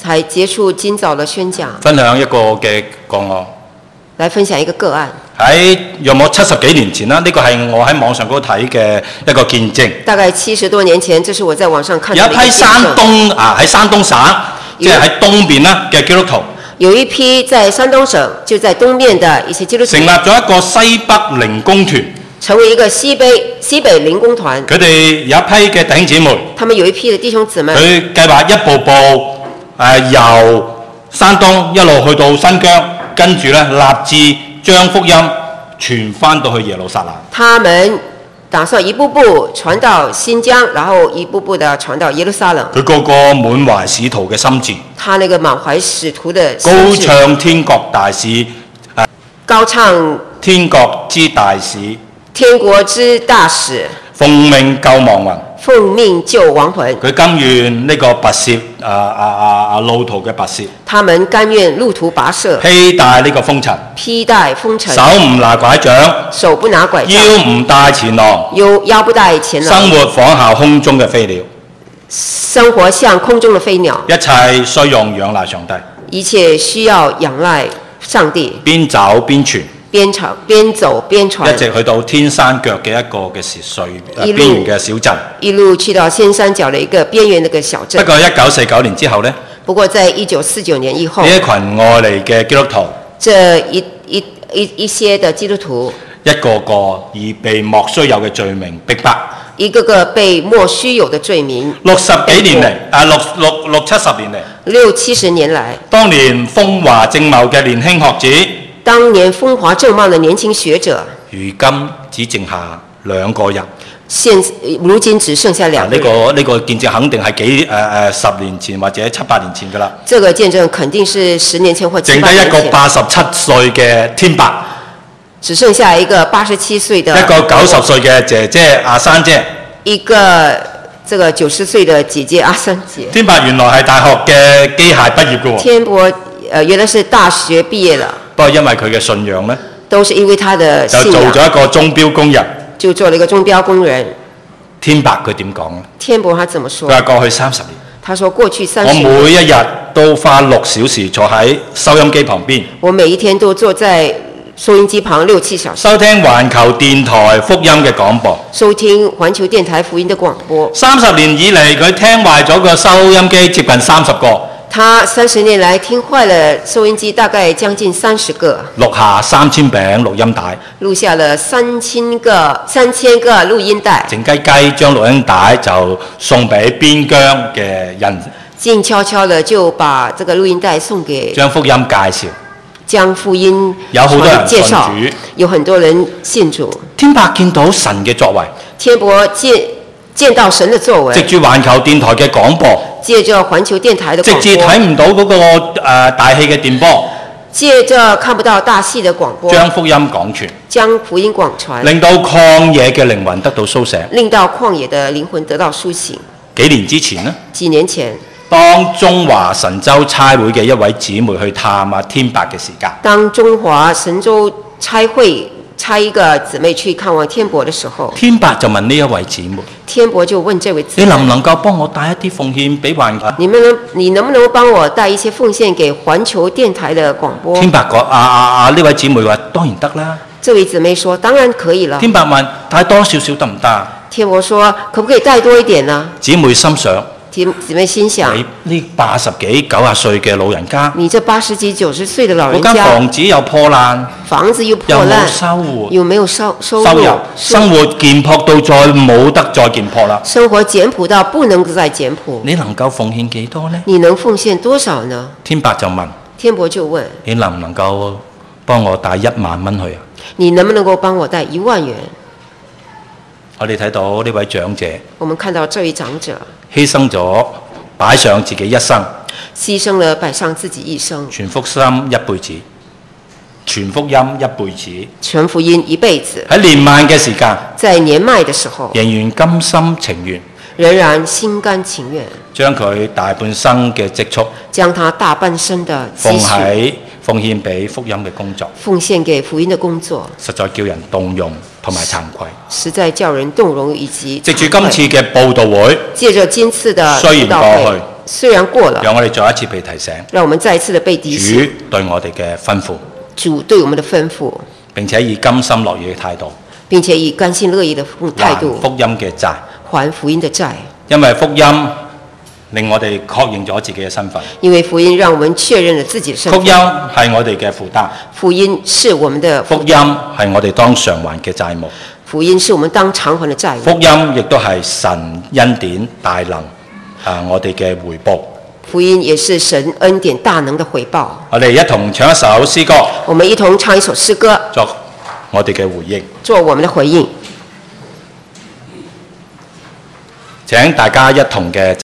才結束今早的宣講。 分享一個嘅個案。 來分享一個個案。 喺約莫七十幾年前啦，呢、這個係我喺網上嗰度睇嘅一個見證。 大概七十多年前，這是我在網上看到的一個見證。有一批山東啊，喺山東省，即係喺東邊啦嘅基督徒。有一批在山東省，就在東面的一些基督徒。成立咗一個西北靈工團。成為一個西北西北靈工團。佢哋有一批嘅弟兄姊妹。他們有一批嘅弟兄姊妹。佢計劃一步步誒、呃、由山東一路去到新疆。跟住咧，立志將福音傳翻到去耶路撒冷。他們打算一步步傳到新疆，然後一步步的傳到耶路撒冷。佢個個滿懷使徒嘅心志。他那個滿懷使徒的心志。高唱天國大使。呃、高唱天國之大使。天國之大使。奉命救亡魂。奉命救亡魂。佢甘願呢個跋涉啊啊啊啊路途嘅跋涉。他們甘願路途跋涉。披戴呢個風塵。披戴風塵。手唔拿拐杖。手不拿拐杖。腰唔帶錢囊。腰腰不帶錢囊。生活仿效空中嘅飛鳥。生活像空中的飛鳥。一切需用仰賴上帝。一切需要仰賴上帝。邊走邊傳。邊走邊走邊傳，一直去到天山腳嘅一個嘅時歲邊緣嘅小鎮，一路去到天山腳嘅一個邊緣那個小鎮。不過一九四九年之後呢，不過在一九四九年以後，呢一群外嚟嘅基督徒，這一一一一些的基督徒，一個個以被莫須有嘅罪名逼迫，一個個被莫須有的罪名。六十幾年嚟，啊六六六七十年嚟，六七十年來，當年風華正茂嘅年輕學子。當年風華正茂的年輕學者，如今只剩下兩個人。現如今只剩下兩個人。呢、啊這個呢、這個見證肯定係幾誒誒、呃、十年前或者七八年前㗎啦。這個見證肯定是十年前或七八年前。剩低一個八十七歲嘅天伯，只剩下一個八十七歲的。一個九十歲嘅姐姐阿珊姐。一個這個九十歲的姐姐阿珊姐。天伯原來係大學嘅機械畢業嘅喎。天伯誒、呃、原來是大學畢業了。不過因為佢嘅信仰呢，都是因為他的信仰，就做咗一個鐘錶工人，就做了一個鐘錶工人。天伯佢點講呢？天伯他怎麼說？佢話過去三十年，他說過去三十年，我每一日都花六小時坐喺收音機旁邊，我每一天都坐在收音機旁六七小時，收聽環球電台福音嘅廣播，收聽環球電台福音的廣播。三十年以嚟，佢聽壞咗個收音機接近三十個。他三十年來聽壞了收音機，大概將近三十個。錄下三千餅錄音帶。錄下了三千個三千個錄音帶。靜雞雞將錄音帶就送俾邊疆嘅人。靜悄悄的就把這個錄音帶送給。將福音介紹。將福音有好多人介紹，有很多人信主。天伯見到神嘅作為。天伯見見到神的作為。藉住環球電台嘅廣播。借着環球電台的廣播，直接睇唔到嗰、那個誒、呃、大氣嘅電波，借着看不到大氣的廣播，將福音廣傳，將福音廣傳，令到曠野嘅靈魂得到蘇醒，令到曠野的靈魂得到蘇醒。幾年之前呢？幾年前，當中華神州差會嘅一位姊妹去探阿天伯嘅時間，當中華神州差會差一個姊妹去看望天伯的時候，天伯就問呢一位姊妹，天伯就問這位姊妹，你能唔能夠幫我帶一啲奉獻俾環球？你們能，你能不能幫我帶一些奉獻給環球電台的廣播？天伯講，啊啊啊！呢位姊妹話當然得啦。這位姊妹說當然可以了。天伯問帶多少少得唔得？天伯說可不可以帶多一點呢？姊妹心想。姊妹心想：你呢八十幾九十歲嘅老人家，你這八十幾九十歲的老人家，嗰間房子又破爛，房子又破爛，又冇收活，又沒有收收入，生活簡樸到再冇得再簡樸啦。生活簡樸到不能再簡樸。你能夠奉獻幾多呢？你能奉獻多少呢？天伯就問，天伯就問：你能唔能夠幫我帶一萬蚊去啊？你能不能夠幫我帶一萬元？我哋睇到呢位長者，我們看到這位長者犧牲咗，擺上自己一生，犧牲了擺上自己一生，傳福音一輩子，傳福音一輩子，傳福音一輩子。喺年邁嘅時間，在年邁嘅時候，仍然甘心情願，仍然心甘情願，將佢大半生嘅積蓄，將他大半生嘅積蓄奉獻俾福音嘅工作，奉獻給福音嘅工作，實在叫人動容同埋慚愧，實在叫人動容以及藉住今次嘅佈道會，借着今次的雖然過去， 雖然過了， 讓我哋再一次被提醒， 讓我們再一次的被提醒。 主對我哋嘅吩咐， 主對我們的吩咐， 並且以甘心樂意嘅態度， 並且以甘心樂意的態度還福音嘅債， 還福音的債。 因為福音令我哋確認咗自己嘅身份。 因為福音讓我們確認了自己的身份。 福音係我哋嘅負擔。 福音是我們的負擔。 福音係我哋當償還嘅債務。 福音是我們當償還的債務。 福音亦都係神恩典大能啊！我哋嘅回報。 福音也是神恩典大能的回報。 我哋一同唱一首詩歌。 我們一同唱一首詩歌， 作我哋嘅回應。 做我們的回應。 請大家一同嘅。